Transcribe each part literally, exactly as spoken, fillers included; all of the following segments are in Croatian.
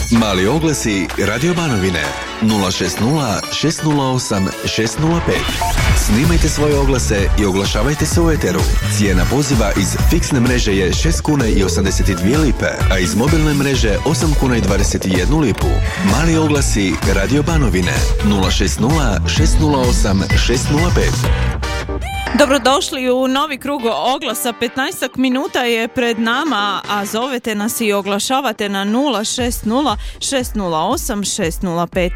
Mali oglasi Radio Banovine nula šest nula šest nula osam šest nula pet. Snimajte svoje oglase i oglašavajte se u eteru. Cijena poziva iz fiksne mreže je šest kuna i osamdeset dvije lipe, a iz mobilne mreže osam kuna i dvadeset jednu lipu. Mali oglasi Radio Banovine nula šest nula šest nula osam šest nula pet. Dobrodošli u novi krug oglasa. petnaest minuta je pred nama, a zovete nas i oglašavate na nula šest nula šest nula osam šest nula pet.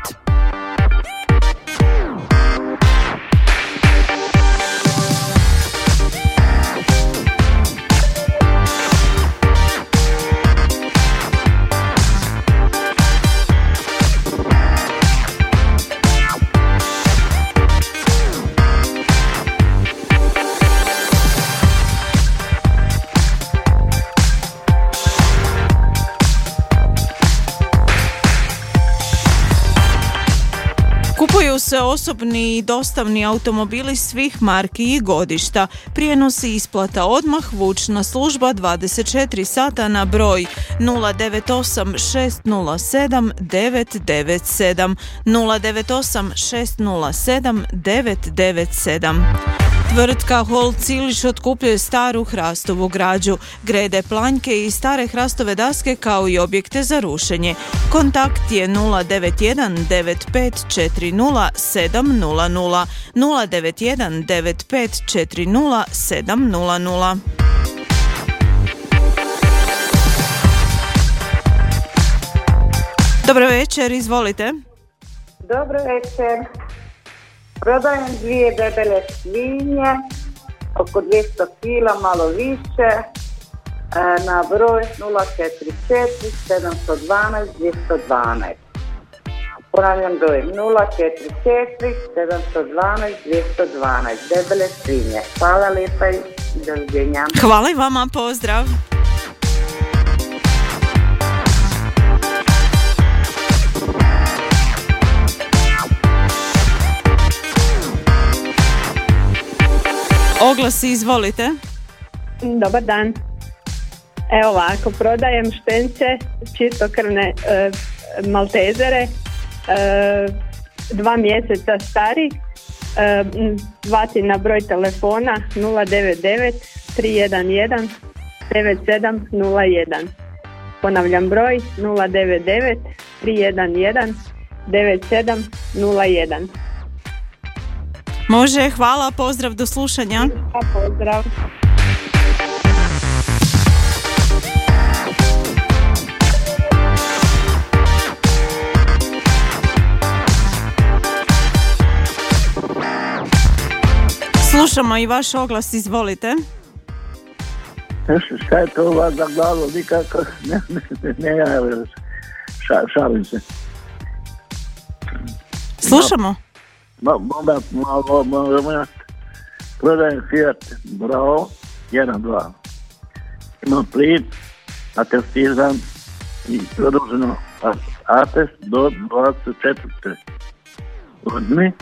Kupuju se osobni i dostavni automobili svih marki i godišta. Prijenos i isplata odmah, vučna služba dvadeset četiri sata na broj nula devet osam šest nula sedam devet devet sedam nula devet osam šest nula sedam devet devet sedam. Tvrtka Hol Ciliš otkupljuje staru hrastovu građu, grede planjke i stare hrastove daske kao i objekte za rušenje. Kontakt je nula devet jedan devet pet četiri nula sedam nula nula nula devet jedan devet pet četiri nula sedam nula nula. Dobro večer, izvolite. Dobro večer. Prodajem dvije debele svinje, oko dvjesto kila, malo više, na broj nula četiri četiri sedam jedan dva dvije jedna dva. Ponavljam broj nula četiri četiri sedam jedan dva dvije jedna dva. Debele svinje. Hvala lijepa i doviđenja. Hvala i vama, pozdrav. Oglasi, izvolite. Dobar dan. Evo ovako, prodajem štence, čistokrvne e, maltezere, e, dva mjeseca stari, e, zvati na broj telefona nula devet devet tri jedan jedan devet sedam nula jedan. Ponavljam broj nula devet devet tri jedan jedan devet sedam nula jedan. Može, hvala, pozdrav, do slušanja. Pozdrav. Slušamo i vaš oglas, izvolite. Šta je to vas za glavu, nikako, ne, ne, ne, ne javljaju se, Ša, šalim se. Slušamo. Moment, malo, moment. Prodajem Fiat Bravo jedan dva. Imam plin, atestiran i produženo atest do dvadeset četvrte godine.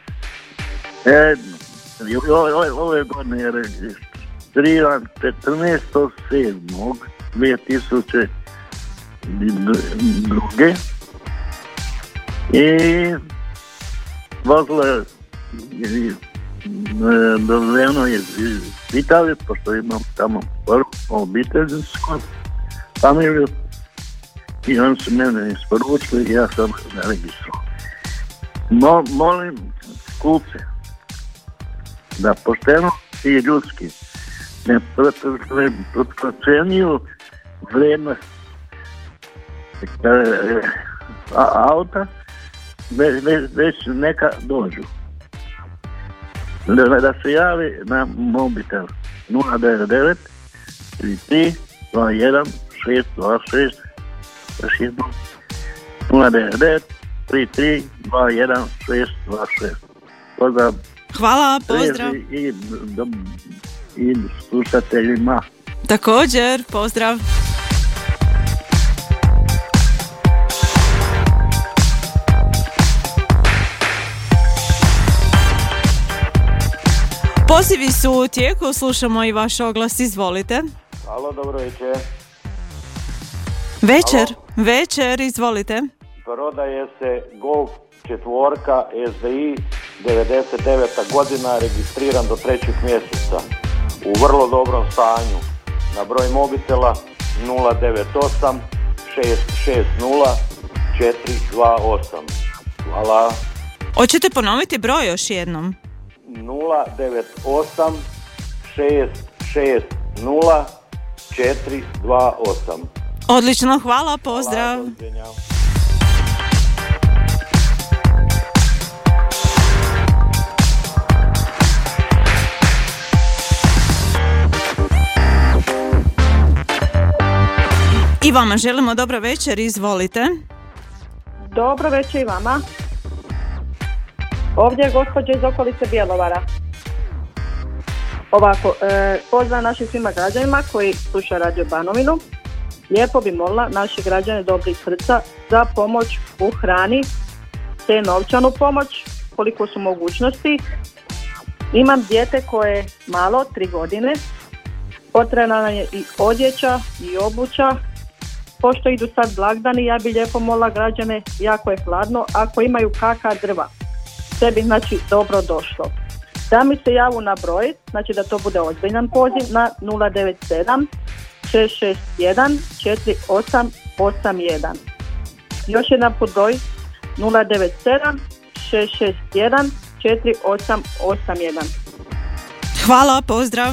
Jedno, ove, ove godine je registriran četrnaestog sedmog dvije tisuće druge. I vozilo je dovezeno iz Italije, pošto imam tamo obiteljsku familiju i oni su mene isporučili i ja sam registrovao. Mo, molim kupce da pošteno i ljudski ne procenjuju vrijednost auta, već, već neka dođu. Da, da se javi na mobitel nula devet devet tri tri dva jedan šest dva šest nula devet devet tri tri dva jedan šest dva šest. Pozdrav. Hvala, pozdrav. I, i, i slušateljima. Također, pozdrav. Pozivi su u tijeku, slušamo i vaš oglas, izvolite. Halo, dobro večer. Večer, večer, izvolite. Prodaje se Golf četvorka S D I devedeset deveta godina, registriran do trećeg mjeseca. U vrlo dobrom stanju. Na broj mobitela nula devet osam šest šest nula četiri dva osam. Hvala. Hoćete ponoviti broj još jednom? nula devet osam šest šest nula četiri dva osam. Odlično, hvala, pozdrav. Hvala, I vama želimo dobro večer, izvolite. Dobro večer i vama. Ovdje je gospođa iz okolice Bjelovara. Ovako, e, pozdrav našim svima građanima koji slušaju Radio Banovinu. Lijepo bi molila naše građane dobrih srca za pomoć u hrani te novčanu pomoć koliko su mogućnosti. Imam dijete koje je malo, tri godine. Potrebna nam je i odjeća i obuća. Pošto idu sad blagdani, ja bi lijepo molila građane, jako je hladno, ako imaju kaka drva, sve bi znači dobro došlo. Da mi se javu na broj, znači da to bude ozbiljan poziv, na nula devet sedam šest šest jedan četiri osam osam jedan. Još jedan put broj nula devet sedam šest šest jedan četiri osam osam jedan. Hvala, pozdrav.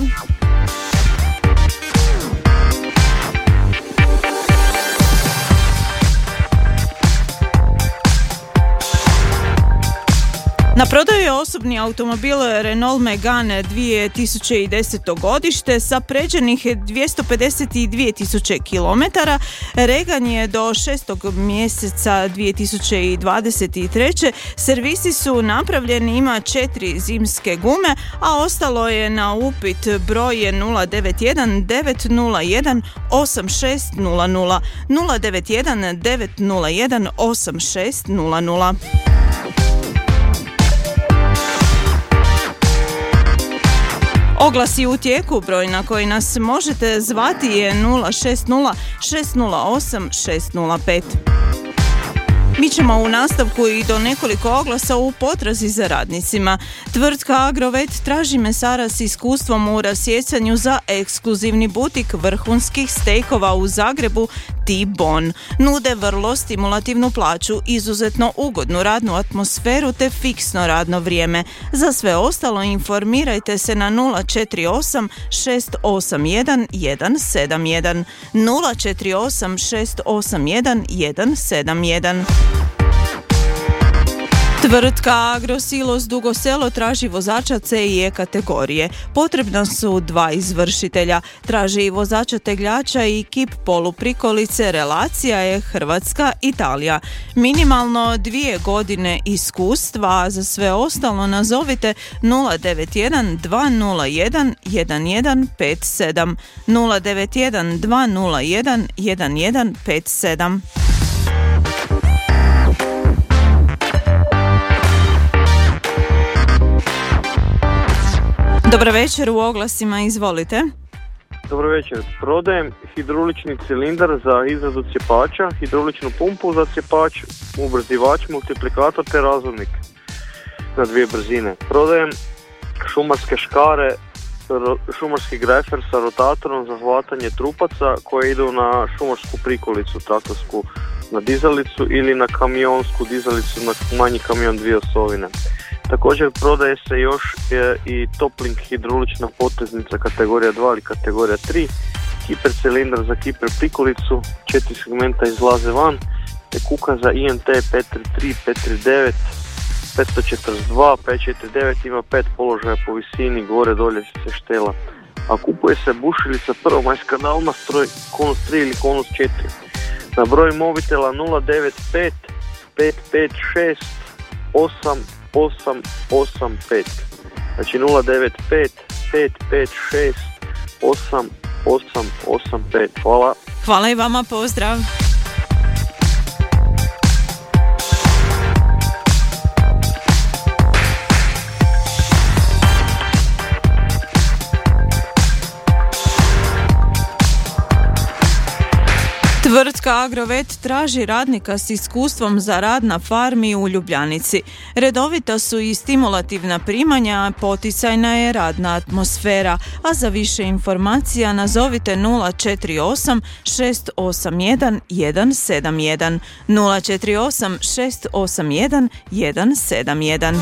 Na prodaju je osobni automobil Renault Megane dvije tisuće deseto godište sa pređenih dvjesto pedeset dvije tisuće kilometara. Regan je do šestog mjeseca dvije tisuće dvadeset treće. Servisi su napravljeni, ima četiri zimske gume, a ostalo je na upit broj nula devet jedan devet nula jedan osam šest nula nula nula devet jedan devet nula jedan osam šest nula nula. Oglasi u tijeku, broj na koji nas možete zvati je nula šest nula šest nula osam šest nula pet. Mi ćemo u nastavku i do nekoliko oglasa u potrazi za radnicima. Tvrtka Agrovet traži mesara s iskustvom u rasjecanju za ekskluzivni butik vrhunskih stejkova u Zagrebu T-Bone. Nude vrlo stimulativnu plaću, izuzetno ugodnu radnu atmosferu te fiksno radno vrijeme. Za sve ostalo informirajte se na nula četiri osam šest osam jedan jedan sedam jedan nula četiri osam šest osam jedan jedan sedam jedan. Tvrtka Agrosilos Dugo Selo traži vozača C i E kategorije. Potrebna su dva izvršitelja. Traži i vozača tegljača i kip poluprikolice. Relacija je Hrvatska-Italija. Minimalno dvije godine iskustva, a za sve ostalo nazovite nula devet jedan dva nula jedan jedan jedan pet sedam nula devet jedan dva nula jedan jedan jedan pet sedam. Dobro večer, u oglasima izvolite. Dobro večer, prodajem hidraulični cilindar za izradu cjepača, hidrauličnu pumpu za cjepač, ubrzivač, multiplikator te razvodnik na dvije brzine. Prodajem šumarske škare, šumarski grajfer sa rotatorom za hvatanje trupaca koje idu na šumarsku prikolicu, traktorsku na dizalicu ili na kamionsku dizalicu na manji kamion dvije osovine. Također prodaje se još e, i Toplink hidraulična poteznica kategorija dva ili kategorija tri, kiper cilindar za kiper prikolicu, četiri segmenta izlaze van, te kuka za I M T pet tri tri, pet tri devet, pet četrdeset dva, pet četiri devet, ima pet položaja po visini, gore dolje se štela. A kupuje se bušilica Prvomajska Dalma, stroj Konus tri ili Konus četiri. Na broj mobitela nula devet pet pet pet šest osam osam osam pet. Znači nula devet pet pet pet šest osam osam osam pet. Hvala. Hvala i vama, pozdrav. Tvrtka Agrovet traži radnika s iskustvom za rad na farmi u Ljubljanici. Redovita su i stimulativna primanja, poticajna je radna atmosfera, a za više informacija nazovite nula četiri osam šest osam jedan jedan sedam jedan nula četiri osam šest osam jedan jedan sedam jedan.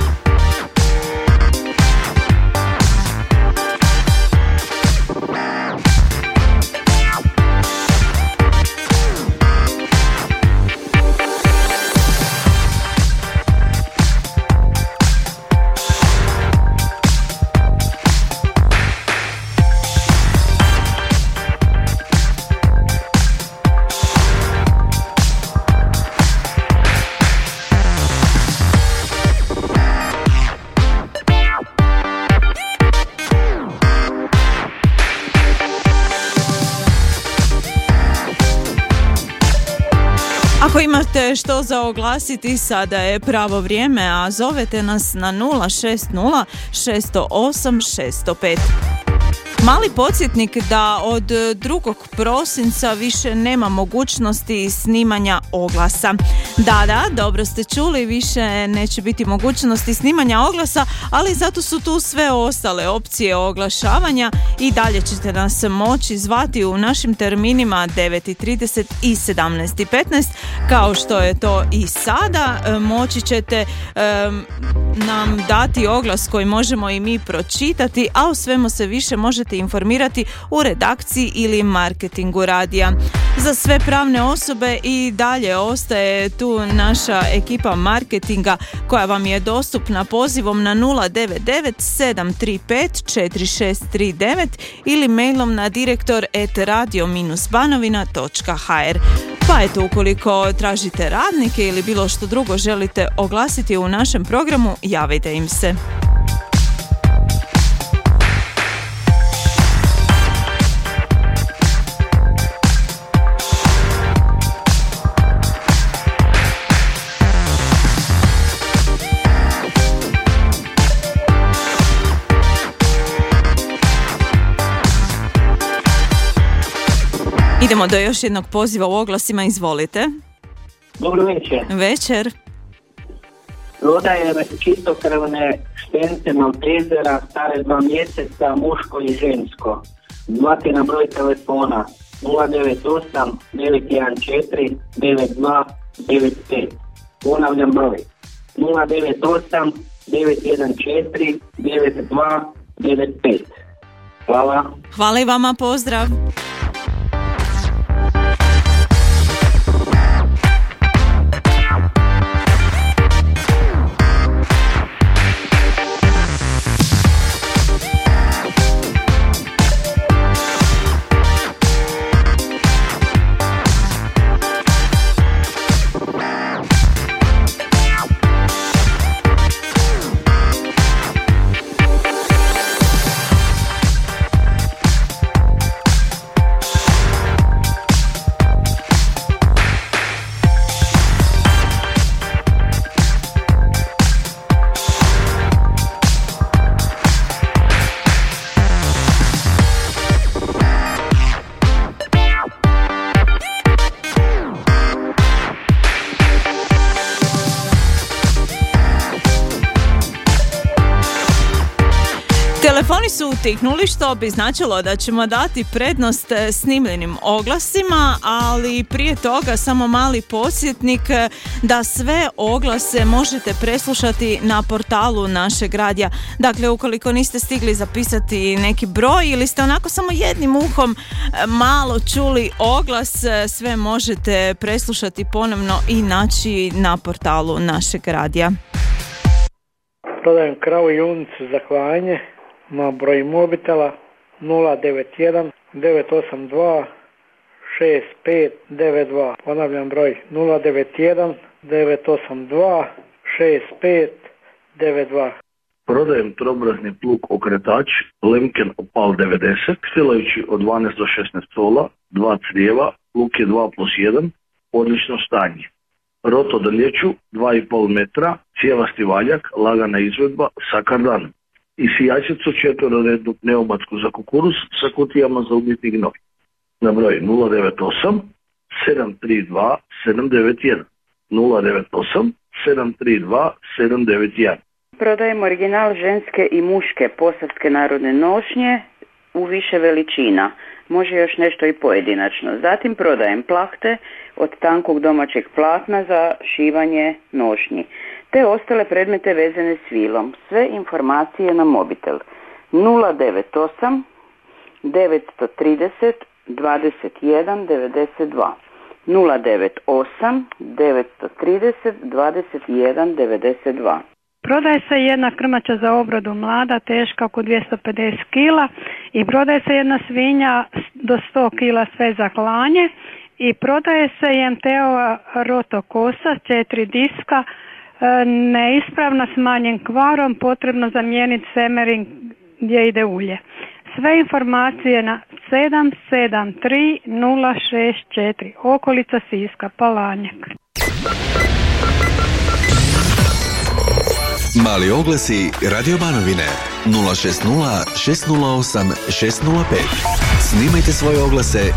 Ako imate što za oglasiti, sada je pravo vrijeme, a zovete nas na nula šest nula šest nula osam šest nula pet. Mali podsjetnik da od drugog prosinca više nema mogućnosti snimanja oglasa. Da, da, dobro ste čuli, više neće biti mogućnosti snimanja oglasa, ali zato su tu sve ostale opcije oglašavanja i dalje ćete nas moći zvati u našim terminima devet i trideset i sedamnaest i petnaest, kao što je to i sada. Moći ćete um, nam dati oglas koji možemo i mi pročitati, a o svemu se više možete informirati u redakciji ili marketingu radija. Za sve pravne osobe i dalje ostaje tu naša ekipa marketinga koja vam je dostupna pozivom na nula devet devet sedam tri pet četiri šest tri devet ili mailom na direktor at radio banovina točka ha er. Pa eto, ukoliko tražite radnike ili bilo što drugo želite oglasiti u našem programu, javite im se. Idemo do još jednog poziva u oglasima, izvolite. Dobro večer. Večer. Prodajem čistokrvne štence Maltezera stare dva mjeseca, muško i žensko. Zvati na broj telefona nula devet osam devet jedan četiri devet dva devet pet. Ponavljam broj nula devet osam devet jedan četiri devet dva devet pet. Hvala. Hvala i vama, pozdrav. Telefoni su utihnuli, što bi značilo da ćemo dati prednost snimljenim oglasima, ali prije toga samo mali podsjetnik da sve oglase možete preslušati na portalu našeg radija. Dakle, ukoliko niste stigli zapisati neki broj ili ste onako samo jednim uhom malo čuli oglas, sve možete preslušati ponovno i naći na portalu našeg radija. Prodajem kravu i junicu za klanje na broj mobitela nula devet jedan devet osam dva šest pet devet dva. Ponavljam broj nula devet jedan devet osam dva šest pet devet dva. Prodajem trobrazni plug okretač Lemken Opal devedeset, silajući od dvanaest do šesnaest sola, dva crijeva, plug je dva plus jedan, odlično stanje. Roto daljeću dva i pol metra, cijevasti valjak, lagana izvedba sa kardanom. I sijačicu četverorednu pneumatsku za kukuruz sa kutijama za umjetni gnoj. Na broj nula devet osam sedam tri dva sedam devet jedan. nula devet osam sedam tri dva sedam devet jedan. Prodajem original ženske i muške posavske narodne nošnje u više veličina. Može još nešto i pojedinačno. Zatim prodajem plahte od tankog domaćeg platna za šivanje nošnji, te ostale predmete vezane s vilom. Sve informacije na mobitel nula devet osam devet tri nula dvadeset jedan devedeset dva. nula devet osam devet tri nula dvadeset jedan devedeset dva. Prodaje se jedna krmača za obradu mlada, teška oko dvjesto pedeset kila, i prodaje se jedna svinja do sto kila, sve za klanje, i prodaje se I M T-ova rotokosa, četiri diska, neispravna s manjim kvarom, potrebno zamijeniti semering gdje ide ulje. Sve informacije na sedam sedam tri nula šest četiri, okolica Siska, Palanjak. Mali oglasi Radio Banovine nula šest nula šest nula osam šest nula pet. Snimajte svoje oglase